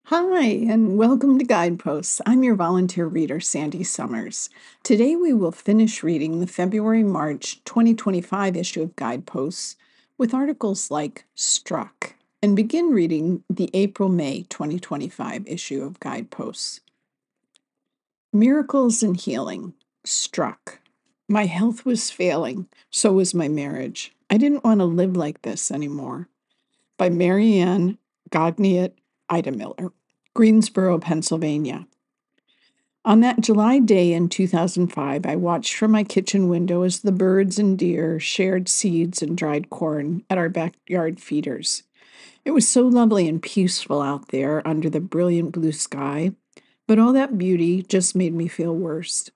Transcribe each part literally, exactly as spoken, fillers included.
Hi, and welcome to Guideposts. I'm your volunteer reader, Sandy Summers. Today we will finish reading the February March twenty twenty-five issue of Guideposts with articles like Struck, and begin reading the April May twenty twenty-five issue of Guideposts. Miracles and Healing. Struck. My health was failing, so was my marriage. I didn't want to live like this anymore. By Marianne Gagniet Idemiller. Greensboro, Pennsylvania. On that July day in two thousand five, I watched from my kitchen window as the birds and deer shared seeds and dried corn at our backyard feeders. It was so lovely and peaceful out there under the brilliant blue sky, but all that beauty just made me feel worse.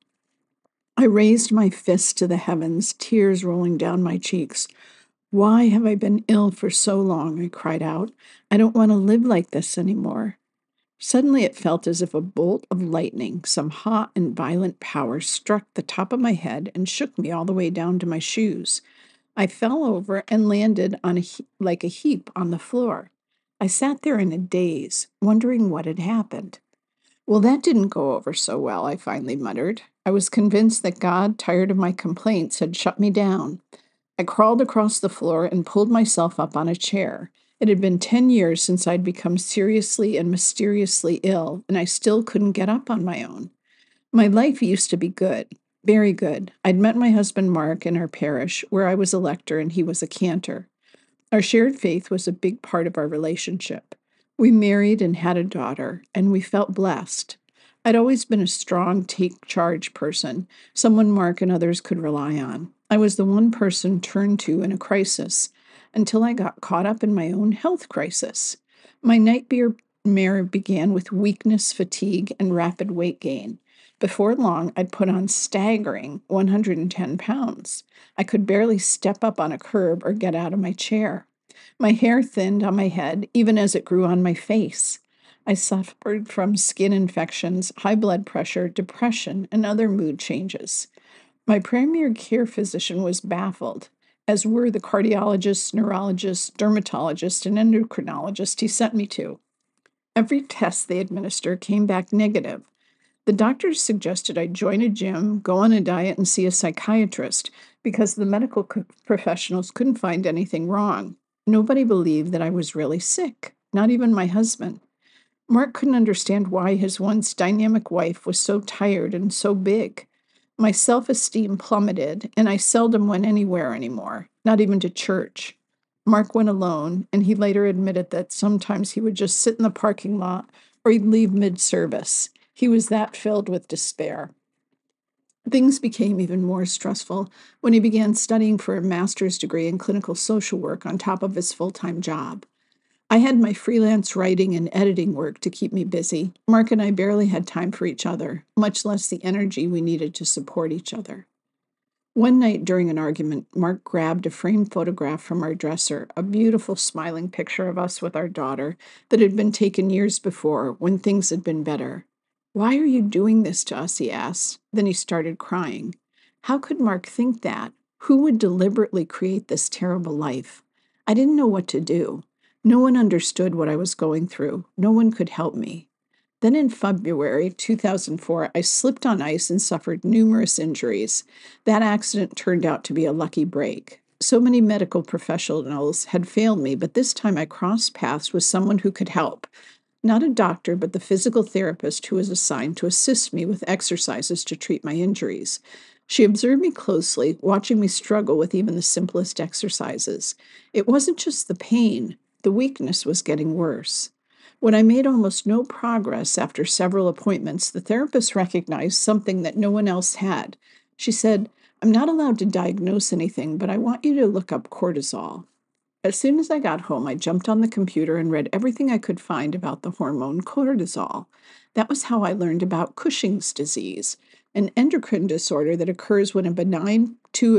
I raised my fist to the heavens, tears rolling down my cheeks. Why have I been ill for so long? I cried out. I don't want to live like this anymore. Suddenly it felt as if a bolt of lightning, some hot and violent power, struck the top of my head and shook me all the way down to my shoes. I fell over and landed on a he- like a heap on the floor. I sat there in a daze, wondering what had happened. Well, that didn't go over so well, I finally muttered. I was convinced that God, tired of my complaints, had shut me down. I crawled across the floor and pulled myself up on a chair. It had been ten years since I'd become seriously and mysteriously ill, and I still couldn't get up on my own. My life used to be good, very good. I'd met my husband Mark in our parish, where I was a lector and he was a cantor. Our shared faith was a big part of our relationship. We married and had a daughter, and we felt blessed. I'd always been a strong, take charge person, someone Mark and others could rely on. I was the one person turned to in a crisis, until I got caught up in my own health crisis. My nightmare began with weakness, fatigue, and rapid weight gain. Before long, I'd put on staggering one hundred ten pounds. I could barely step up on a curb or get out of my chair. My hair thinned on my head, even as it grew on my face. I suffered from skin infections, high blood pressure, depression, and other mood changes. My primary care physician was baffled, as were the cardiologist, neurologist, dermatologist, and endocrinologist he sent me to. Every test they administered came back negative. The doctors suggested I join a gym, go on a diet, and see a psychiatrist because the medical co- professionals couldn't find anything wrong. Nobody believed that I was really sick, not even my husband. Mark couldn't understand why his once dynamic wife was so tired and so big. My self-esteem plummeted, and I seldom went anywhere anymore, not even to church. Mark went alone, and he later admitted that sometimes he would just sit in the parking lot or he'd leave mid-service. He was that filled with despair. Things became even more stressful when he began studying for a master's degree in clinical social work on top of his full-time job. I had my freelance writing and editing work to keep me busy. Mark and I barely had time for each other, much less the energy we needed to support each other. One night during an argument, Mark grabbed a framed photograph from our dresser, a beautiful smiling picture of us with our daughter that had been taken years before when things had been better. Why are you doing this to us? He asked. Then he started crying. How could Mark think that? Who would deliberately create this terrible life? I didn't know what to do. No one understood what I was going through. No one could help me. Then in February two thousand four, I slipped on ice and suffered numerous injuries. That accident turned out to be a lucky break. So many medical professionals had failed me, but this time I crossed paths with someone who could help. Not a doctor, but the physical therapist who was assigned to assist me with exercises to treat my injuries. She observed me closely, watching me struggle with even the simplest exercises. It wasn't just the pain, the weakness was getting worse. When I made almost no progress after several appointments, the therapist recognized something that no one else had. She said, I'm not allowed to diagnose anything, but I want you to look up cortisol. As soon as I got home, I jumped on the computer and read everything I could find about the hormone cortisol. That was how I learned about Cushing's disease, an endocrine disorder that occurs when a benign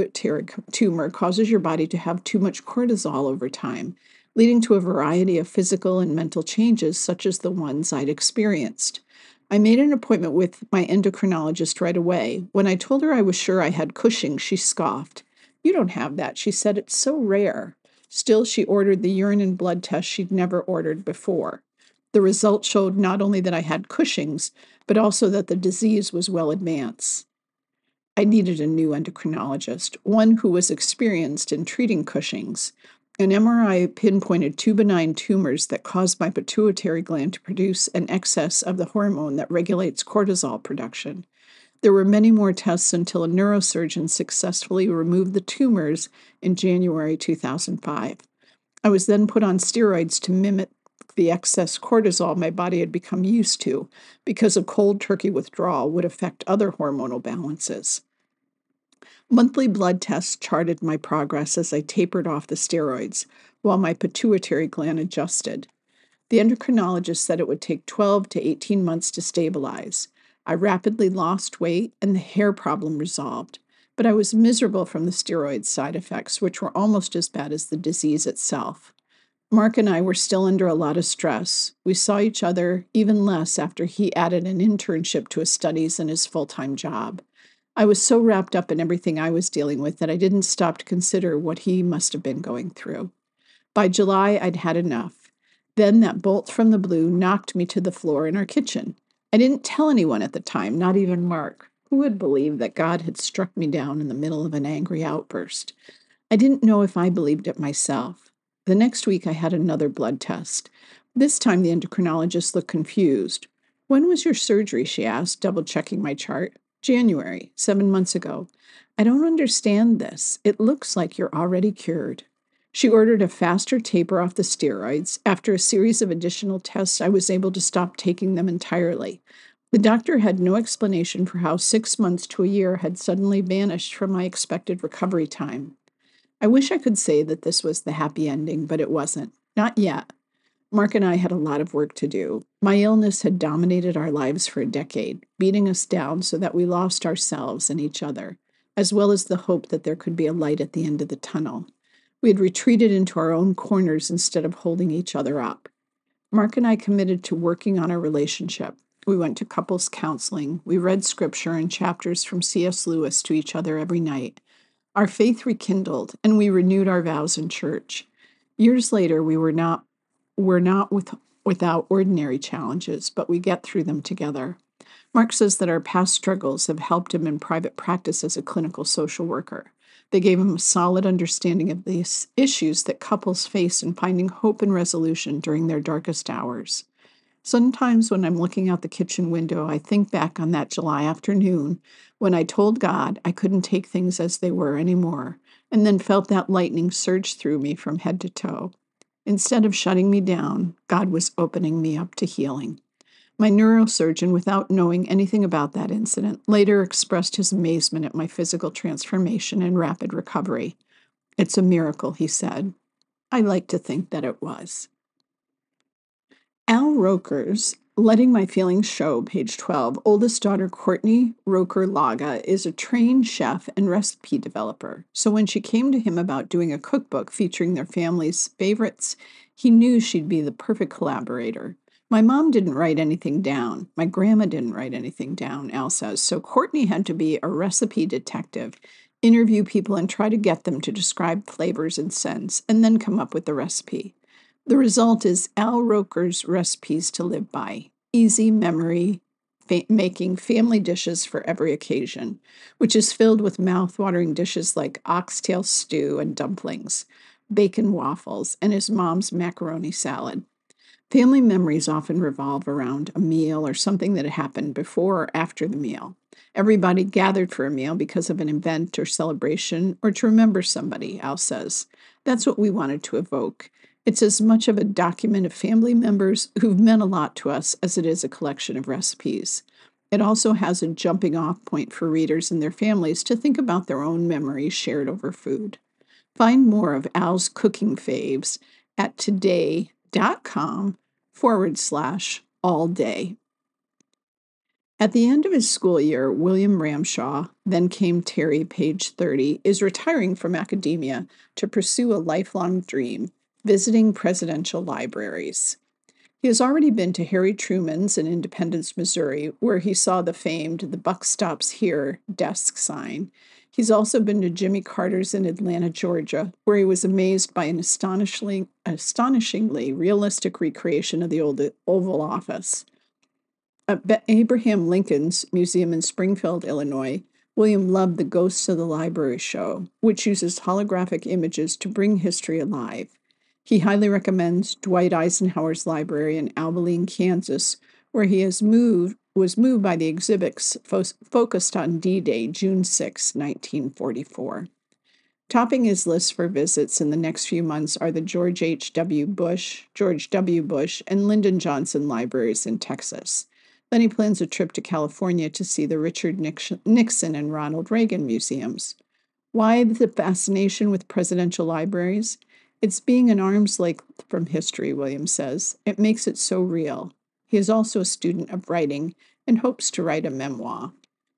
tumor causes your body to have too much cortisol over time, leading to a variety of physical and mental changes such as the ones I'd experienced. I made an appointment with my endocrinologist right away. When I told her I was sure I had Cushing, she scoffed. You don't have that, she said. It's so rare. Still, she ordered the urine and blood test she'd never ordered before. The results showed not only that I had Cushing's, but also that the disease was well advanced. I needed a new endocrinologist, one who was experienced in treating Cushing's. An M R I pinpointed two benign tumors that caused my pituitary gland to produce an excess of the hormone that regulates cortisol production. There were many more tests until a neurosurgeon successfully removed the tumors in January two thousand five. I was then put on steroids to mimic the excess cortisol my body had become used to, because a cold turkey withdrawal would affect other hormonal balances. Monthly blood tests charted my progress as I tapered off the steroids, while my pituitary gland adjusted. The endocrinologist said it would take twelve to eighteen months to stabilize. I rapidly lost weight and the hair problem resolved, but I was miserable from the steroid side effects, which were almost as bad as the disease itself. Mark and I were still under a lot of stress. We saw each other even less after he added an internship to his studies and his full-time job. I was so wrapped up in everything I was dealing with that I didn't stop to consider what he must have been going through. By July, I'd had enough. Then that bolt from the blue knocked me to the floor in our kitchen. I didn't tell anyone at the time, not even Mark. Who would believe that God had struck me down in the middle of an angry outburst? I didn't know if I believed it myself. The next week, I had another blood test. This time, the endocrinologist looked confused. "When was your surgery?" she asked, double-checking my chart. "January, seven months ago." "I don't understand this. It looks like you're already cured." She ordered a faster taper off the steroids. After a series of additional tests, I was able to stop taking them entirely. The doctor had no explanation for how six months to a year had suddenly vanished from my expected recovery time. I wish I could say that this was the happy ending, but it wasn't. Not yet. Mark and I had a lot of work to do. My illness had dominated our lives for a decade, beating us down so that we lost ourselves and each other, as well as the hope that there could be a light at the end of the tunnel. We had retreated into our own corners instead of holding each other up. Mark and I committed to working on our relationship. We went to couples counseling. We read scripture and chapters from C S Lewis to each other every night. Our faith rekindled, and we renewed our vows in church. Years later, we were not were not with, without ordinary challenges, but we get through them together. Mark says that our past struggles have helped him in private practice as a clinical social worker. They gave him a solid understanding of the issues that couples face in finding hope and resolution during their darkest hours. Sometimes when I'm looking out the kitchen window, I think back on that July afternoon when I told God I couldn't take things as they were anymore, and then felt that lightning surge through me from head to toe. Instead of shutting me down, God was opening me up to healing. My neurosurgeon, without knowing anything about that incident, later expressed his amazement at my physical transformation and rapid recovery. "It's a miracle," he said. I like to think that it was. Al Roker's Letting My Feelings Show, page twelve. Oldest daughter Courtney Roker Laga is a trained chef and recipe developer. So when she came to him about doing a cookbook featuring their family's favorites, he knew she'd be the perfect collaborator. "My mom didn't write anything down. My grandma didn't write anything down," Al says. So Courtney had to be a recipe detective, interview people and try to get them to describe flavors and scents, and then come up with the recipe. The result is Al Roker's Recipes to Live By, easy memory fa- making family dishes for every occasion, which is filled with mouth-watering dishes like oxtail stew and dumplings, bacon waffles, and his mom's macaroni salad. Family memories often revolve around a meal or something that happened before or after the meal. Everybody gathered for a meal because of an event or celebration or to remember somebody, Al says. That's what we wanted to evoke. It's as much of a document of family members who've meant a lot to us as it is a collection of recipes. It also has a jumping-off point for readers and their families to think about their own memories shared over food. Find more of Al's cooking faves at today.com forward slash all day. At the end of his school year, William Ramshaw, then came Terry, page thirty, is retiring from academia to pursue a lifelong dream, visiting presidential libraries. He has already been to Harry Truman's in Independence, Missouri, where he saw the famed "The Buck Stops Here" desk sign. He's also been to Jimmy Carter's in Atlanta, Georgia, where he was amazed by an astonishingly, astonishingly realistic recreation of the old Oval Office. At Abraham Lincoln's Museum in Springfield, Illinois, William loved the Ghosts of the Library show, which uses holographic images to bring history alive. He highly recommends Dwight Eisenhower's library in Abilene, Kansas, where he has moved was moved by the exhibits fo- focused on D-Day, June sixth, nineteen forty-four. Topping his list for visits in the next few months are the George H W. Bush, George W. Bush, and Lyndon Johnson libraries in Texas. Then he plans a trip to California to see the Richard Nixon and Ronald Reagan museums. Why the fascination with presidential libraries? It's being an arm's length from history, Williams says. It makes it so real. He is also a student of writing and hopes to write a memoir.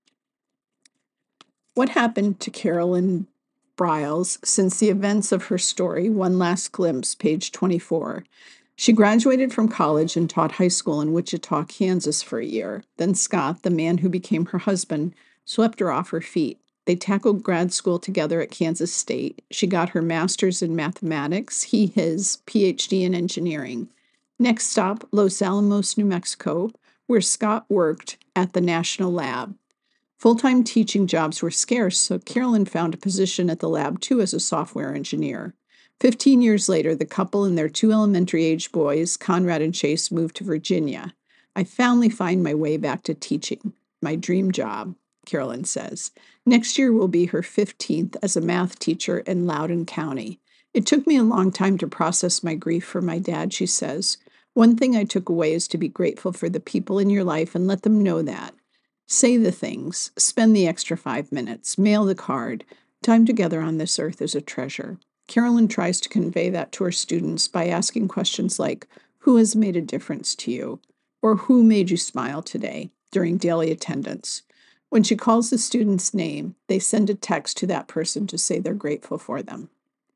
What happened to Carolyn Briles since the events of her story? One last glimpse, page twenty-four. She graduated from college and taught high school in Wichita, Kansas for a year. Then Scott, the man who became her husband, swept her off her feet. They tackled grad school together at Kansas State. She got her master's in mathematics, he his P H D in engineering. Next stop, Los Alamos, New Mexico, where Scott worked at the National Lab. Full-time teaching jobs were scarce, so Carolyn found a position at the lab too as a software engineer. Fifteen years later, the couple and their two elementary-age boys, Conrad and Chase, moved to Virginia. I finally find my way back to teaching, my dream job, Carolyn says. Next year will be her fifteenth as a math teacher in Loudoun County. It took me a long time to process my grief for my dad, she says. One thing I took away is to be grateful for the people in your life and let them know that. Say the things, spend the extra five minutes, mail the card. Time together on this earth is a treasure. Carolyn tries to convey that to her students by asking questions like, who has made a difference to you? Or who made you smile today during daily attendance? When she calls the student's name, they send a text to that person to say they're grateful for them.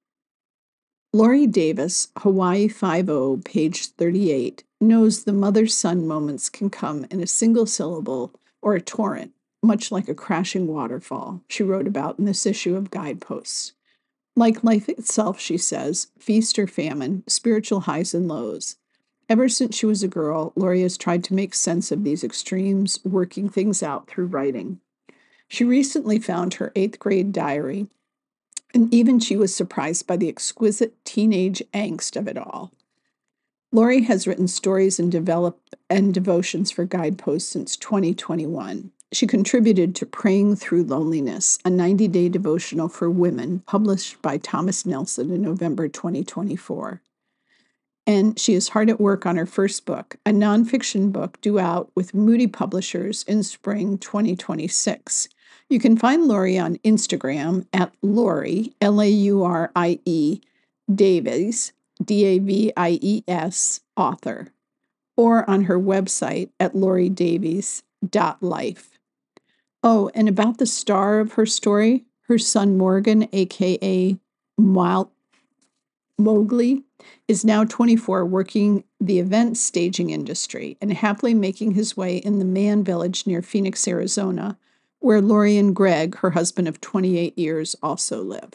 Lori Davis, Hawaii five oh, page thirty-eight, knows the mother-son moments can come in a single syllable or a torrent, much like a crashing waterfall, she wrote about in this issue of Guideposts. Like life itself, she says, feast or famine, spiritual highs and lows. Ever since she was a girl, Lori has tried to make sense of these extremes, working things out through writing. She recently found her eighth grade diary, and even she was surprised by the exquisite teenage angst of it all. Lori has written stories and develop and devotions for Guideposts since twenty twenty-one. She contributed to Praying Through Loneliness, a ninety-day devotional for women published by Thomas Nelson in November twenty twenty-four. And she is hard at work on her first book, a nonfiction book due out with Moody Publishers in spring twenty twenty-six. You can find Lori on Instagram at Lori, L A U R I E, Davies, D A V I E S, author, or on her website at lori davies dot life. Oh, and about the star of her story, her son Morgan, a k a. Mil- Mowgli, is now twenty-four, working the event staging industry and happily making his way in the Man Village near Phoenix, Arizona, where Lori and Greg, her husband of twenty-eight years, also live.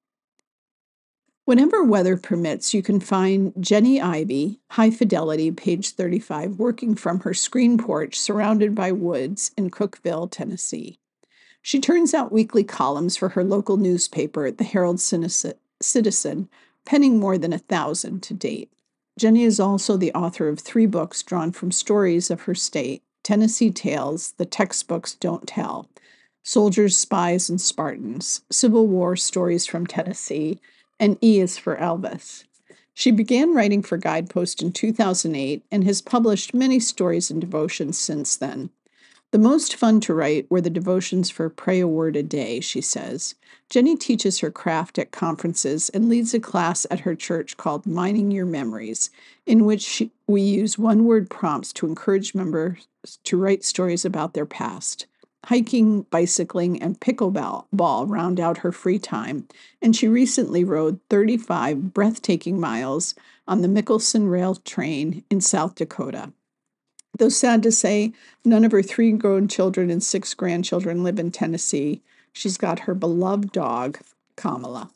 Whenever weather permits, you can find Jenny Ivy, High Fidelity, page thirty-five, working from her screen porch surrounded by woods in Cookeville, Tennessee. She turns out weekly columns for her local newspaper, the Herald Citizen, penning more than a thousand to date. Jenny is also the author of three books drawn from stories of her state, Tennessee Tales, The Textbooks Don't Tell, Soldiers, Spies, and Spartans, Civil War Stories from Tennessee, and E is for Elvis. She began writing for Guidepost in two thousand eight and has published many stories and devotions since then. The most fun to write were the devotions for Pray a Word a Day, she says. Jenny teaches her craft at conferences and leads a class at her church called Mining Your Memories, in which she, we use one-word prompts to encourage members to write stories about their past. Hiking, bicycling, and pickleball ball round out her free time, and she recently rode thirty-five breathtaking miles on the Mickelson Rail Train in South Dakota. Though sad to say, none of her three grown children and six grandchildren live in Tennessee. She's got her beloved dog, Kamala.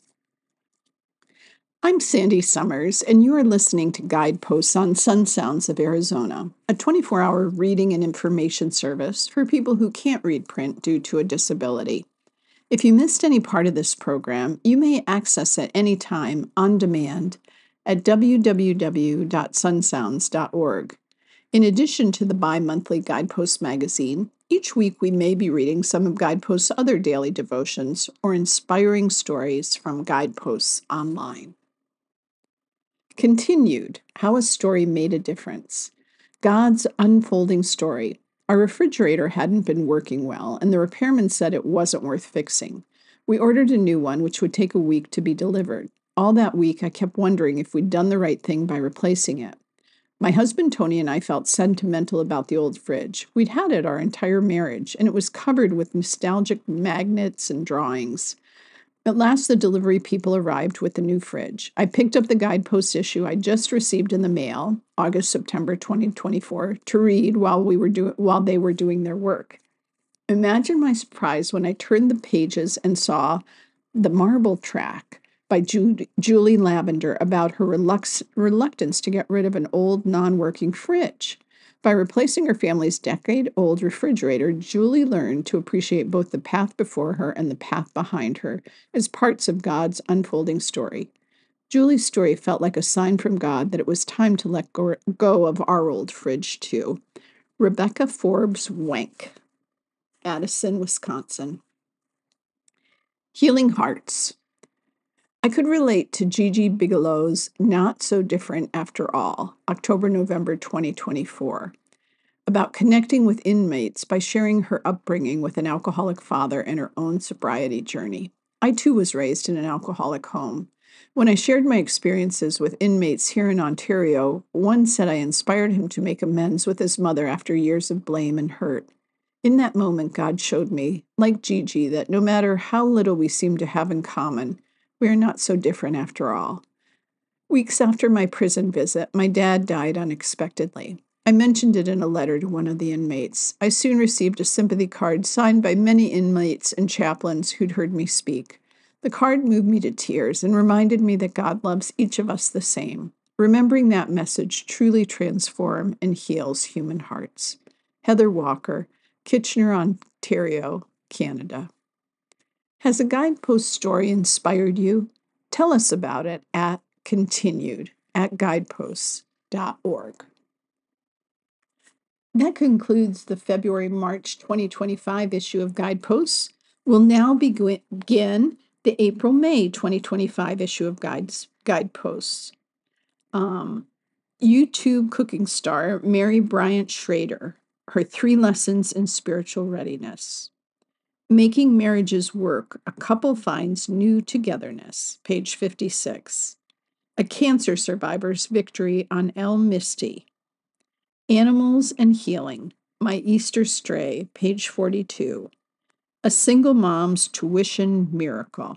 I'm Sandy Summers, and you are listening to Guideposts on Sun Sounds of Arizona, a twenty-four hour reading and information service for people who can't read print due to a disability. If you missed any part of this program, you may access it anytime on demand at w w w dot sun sounds dot org. In addition to the bi-monthly Guidepost magazine, each week we may be reading some of Guideposts' other daily devotions or inspiring stories from Guideposts online. Continued, How a Story Made a Difference. God's unfolding story. Our refrigerator hadn't been working well, and the repairman said it wasn't worth fixing. We ordered a new one, which would take a week to be delivered. All that week, I kept wondering if we'd done the right thing by replacing it. My husband Tony and I felt sentimental about the old fridge. We'd had it our entire marriage, and it was covered with nostalgic magnets and drawings. At last, the delivery people arrived with the new fridge. I picked up the Guidepost issue I just received in the mail, August September twenty twenty-four, to read while we were do- while they were doing their work. Imagine my surprise when I turned the pages and saw The Marble Track by Ju- Julie Lavender about her relux- reluctance to get rid of an old, non-working fridge. By replacing her family's decade-old refrigerator, Julie learned to appreciate both the path before her and the path behind her as parts of God's unfolding story. Julie's story felt like a sign from God that it was time to let go, go of our old fridge, too. Rebecca Forbes Wank, Addison, Wisconsin. Healing Hearts. I could relate to Gigi Bigelow's Not So Different After All, October November twenty twenty-four, about connecting with inmates by sharing her upbringing with an alcoholic father and her own sobriety journey. I too was raised in an alcoholic home. When I shared my experiences with inmates here in Ontario, one said I inspired him to make amends with his mother after years of blame and hurt. In that moment, God showed me, like Gigi, that no matter how little we seem to have in common, we are not so different after all. Weeks after my prison visit, my dad died unexpectedly. I mentioned it in a letter to one of the inmates. I soon received a sympathy card signed by many inmates and chaplains who'd heard me speak. The card moved me to tears and reminded me that God loves each of us the same. Remembering that message truly transforms and heals human hearts. Heather Walker, Kitchener, Ontario, Canada. Has a Guidepost story inspired you? Tell us about it at continued at guideposts dot org. That concludes the February-March twenty twenty-five issue of Guideposts. We'll now begin the April-May twenty twenty-five issue of Guides, Guideposts. Um, YouTube cooking star Mary Bryant Schrader, her three lessons in spiritual readiness. Making Marriages Work, a Couple Finds New Togetherness, page fifty-six. A Cancer Survivor's Victory on El Misty. Animals and Healing, My Easter Stray, page forty-two. A Single Mom's Tuition Miracle.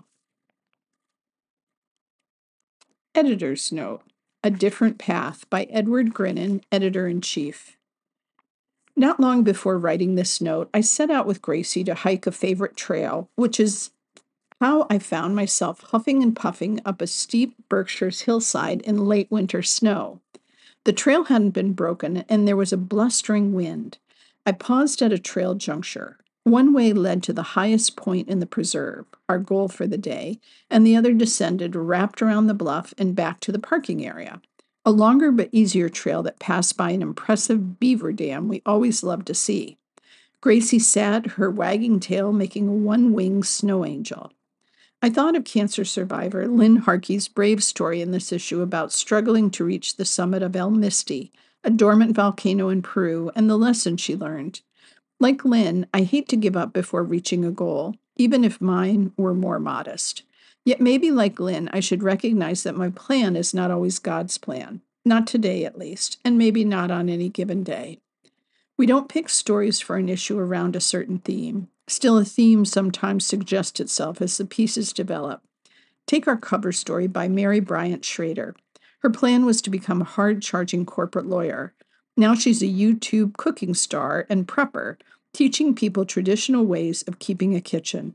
Editor's Note, A Different Path by Edward Grinnan, Editor-in-Chief. Not long before writing this note, I set out with Gracie to hike a favorite trail, which is how I found myself huffing and puffing up a steep Berkshire's hillside in late winter snow. The trail hadn't been broken, and there was a blustering wind. I paused at a trail juncture. One way led to the highest point in the preserve, our goal for the day, and the other descended, wrapped around the bluff, and back to the parking area. A longer but easier trail that passed by an impressive beaver dam we always loved to see. Gracie sat, her wagging tail making a one-winged snow angel. I thought of cancer survivor Lynn Harkey's brave story in this issue about struggling to reach the summit of El Misty, a dormant volcano in Peru, and the lesson she learned. Like Lynn, I hate to give up before reaching a goal, even if mine were more modest. Yet maybe like Lynn, I should recognize that my plan is not always God's plan. Not today, at least, and maybe not on any given day. We don't pick stories for an issue around a certain theme. Still, a theme sometimes suggests itself as the pieces develop. Take our cover story by Mary Bryant Schrader. Her plan was to become a hard-charging corporate lawyer. Now she's a YouTube cooking star and prepper, teaching people traditional ways of keeping a kitchen.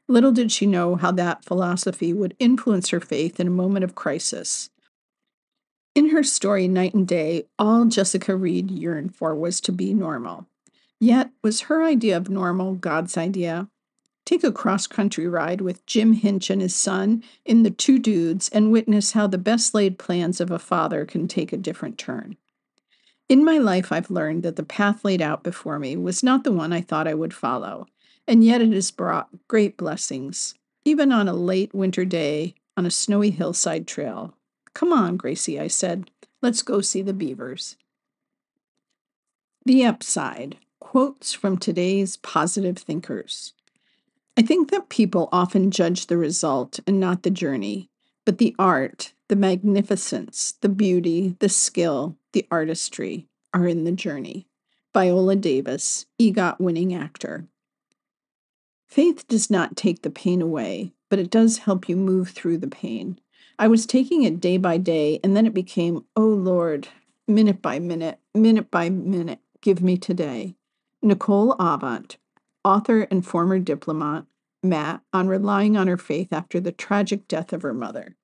Little did she know how that philosophy would influence her faith in a moment of crisis. In her story, Night and Day, all Jessica Reed yearned for was to be normal. Yet, was her idea of normal God's idea? Take a cross-country ride with Jim Hinch and his son in The Two Dudes and witness how the best-laid plans of a father can take a different turn. In my life, I've learned that the path laid out before me was not the one I thought I would follow, and yet it has brought great blessings, even on a late winter day on a snowy hillside trail. Come on, Gracie, I said. Let's go see the beavers. The upside. Quotes from today's positive thinkers. I think that people often judge the result and not the journey, but the art, the magnificence, the beauty, the skill, the artistry are in the journey. Viola Davis, EGOT-winning actor. Faith does not take the pain away, but it does help you move through the pain. I was taking it day by day, and then it became, oh Lord, minute by minute, minute by minute, give me today. Nicole Avant, author and former diplomat, Matt, on relying on her faith after the tragic death of her mother.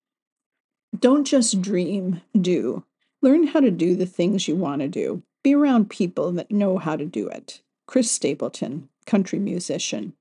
Don't just dream, do. Learn how to do the things you want to do. Be around people that know how to do it. Chris Stapleton, country musician.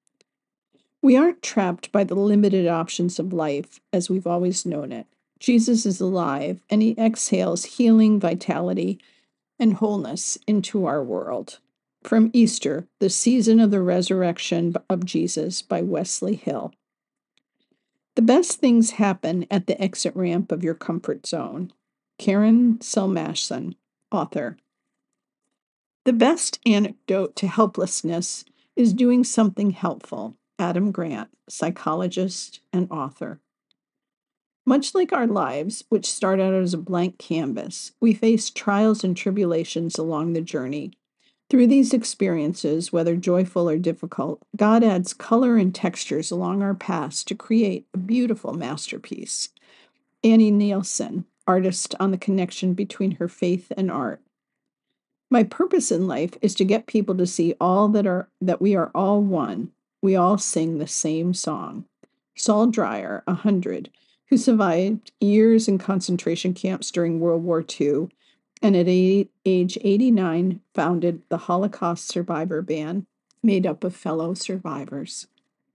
We aren't trapped by the limited options of life as we've always known it. Jesus is alive, and he exhales healing, vitality, and wholeness into our world. From Easter, the season of the resurrection of Jesus by Wesley Hill. The best things happen at the exit ramp of your comfort zone. Karen Selmashson, author. The best antidote to helplessness is doing something helpful. Adam Grant, psychologist and author. Much like our lives, which start out as a blank canvas, we face trials and tribulations along the journey. Through these experiences, whether joyful or difficult, God adds color and textures along our paths to create a beautiful masterpiece. Annie Nielsen, artist on the connection between her faith and art. My purpose in life is to get people to see all that are that we are all one. We all sing the same song. Saul Dreyer, a hundred, who survived years in concentration camps during World War Two, and at age eighty-nine founded the Holocaust Survivor Band, made up of fellow survivors.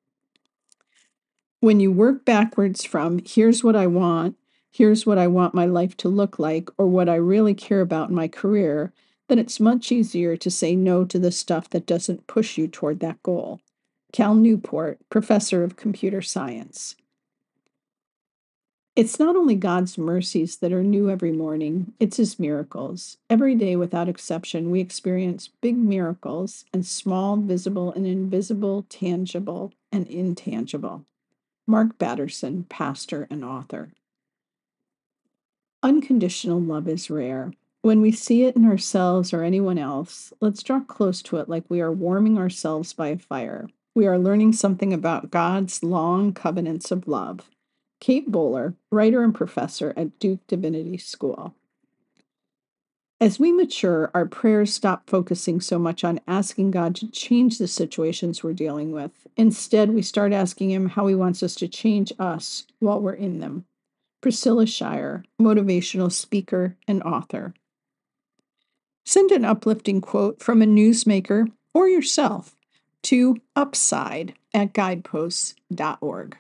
When you work backwards from, here's what I want, here's what I want my life to look like, or what I really care about in my career, then it's much easier to say no to the stuff that doesn't push you toward that goal. Cal Newport, professor of computer science. It's not only God's mercies that are new every morning, it's his miracles. Every day, without exception, we experience big miracles and small, visible and invisible, tangible and intangible. Mark Batterson, pastor and author. Unconditional love is rare. When we see it in ourselves or anyone else, let's draw close to it like we are warming ourselves by a fire. We are learning something about God's long covenants of love. Kate Bowler, writer and professor at Duke Divinity School. As we mature, our prayers stop focusing so much on asking God to change the situations we're dealing with. Instead, we start asking him how he wants us to change us while we're in them. Priscilla Shirer, motivational speaker and author. Send an uplifting quote from a newsmaker or yourself to upside at guideposts dot org.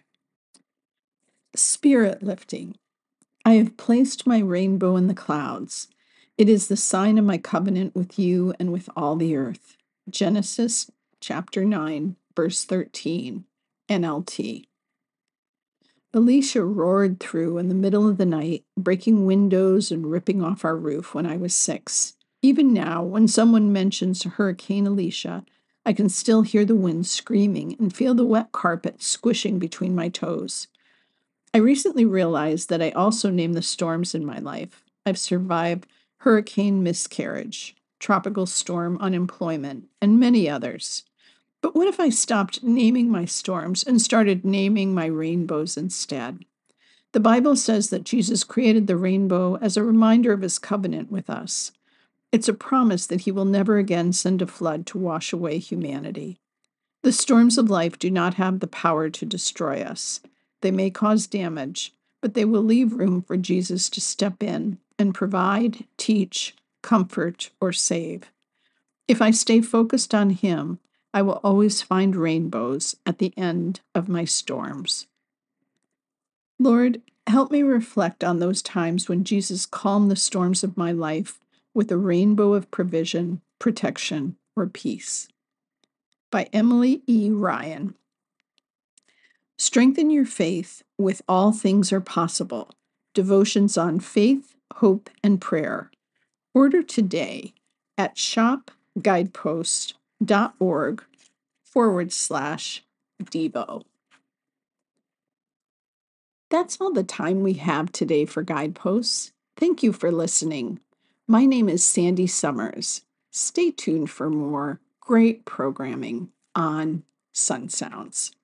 Spirit lifting. I have placed my rainbow in the clouds. It is the sign of my covenant with you and with all the earth. Genesis chapter nine, verse thirteen, N L T. Alicia roared through in the middle of the night, breaking windows and ripping off our roof when I was six. Even now, when someone mentions Hurricane Alicia, I can still hear the wind screaming and feel the wet carpet squishing between my toes. I recently realized that I also name the storms in my life. I've survived hurricane miscarriage, tropical storm unemployment, and many others. But what if I stopped naming my storms and started naming my rainbows instead? The Bible says that Jesus created the rainbow as a reminder of his covenant with us. It's a promise that he will never again send a flood to wash away humanity. The storms of life do not have the power to destroy us. They may cause damage, but they will leave room for Jesus to step in and provide, teach, comfort, or save. If I stay focused on Him, I will always find rainbows at the end of my storms. Lord, help me reflect on those times when Jesus calmed the storms of my life with a rainbow of provision, protection, or peace. By Emily E. Ryan. Strengthen your faith with All Things Are Possible. Devotions on faith, hope, and prayer. Order today at shopguidepost.org forward slash Devo. That's all the time we have today for Guideposts. Thank you for listening. My name is Sandy Summers. Stay tuned for more great programming on Sun Sounds.